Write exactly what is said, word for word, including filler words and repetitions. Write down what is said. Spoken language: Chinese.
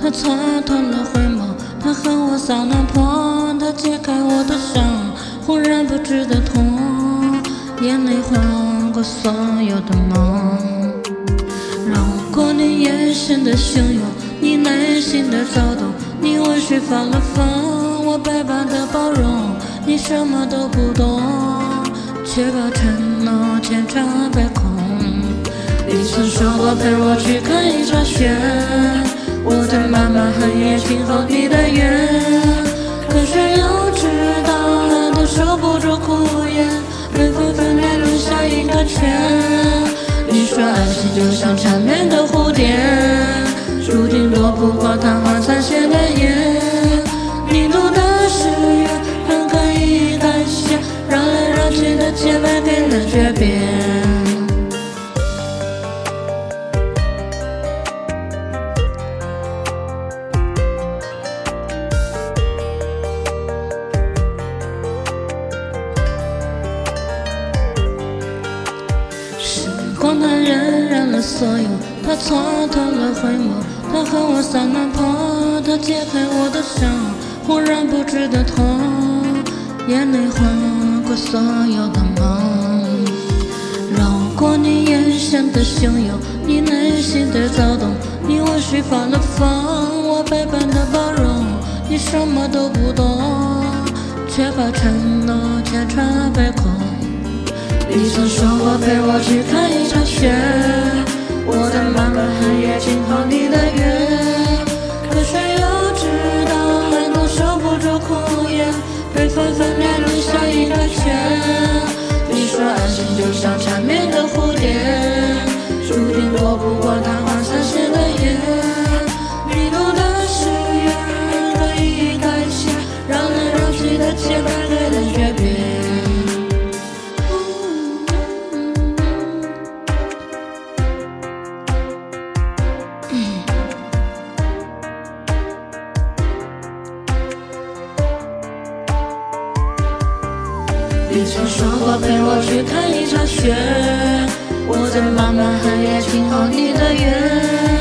他蹉跎了回眸，他和我撒了泼，他揭开我的伤，忽然不知的痛，眼泪划过所有的梦，绕过你眼神的汹涌，你内心的躁动，你为谁发了疯，我百般的包容，你什么都不懂，却把承诺千差百空。你曾说过陪我去看一场雪，我在漫漫黑夜静候你的约，可谁又知道爱都守不住哭颜，被分分裂留下一个圈。你说爱情就像缠绵的蝴蝶，注定躲不过昙花残谢的夜。你读的誓言很刻意改写，让来让去的结尾给了诀别。时光它荏苒了所有，它蹉跎了回眸，它和我撒了泼，它揭开我的伤，忽然不知的痛，眼泪划过所有的梦，绕过你眼神的汹涌，你内心的躁动，你为谁发了疯，我百般的包容，你什么都不懂，却把承诺千差百空。你曾说过陪我去看一场雪，我在漫漫黑夜静候你的约，可谁又知道爱都守不住哭颜，被分分裂留下一个圈。你说爱情就像缠绵的蝴蝶，注定躲不过昙花残谢的夜。你读的誓言可以改写，让来让去的结果给了诀别。你曾说过陪我去看一场雪，我在漫漫黑夜静候你的约。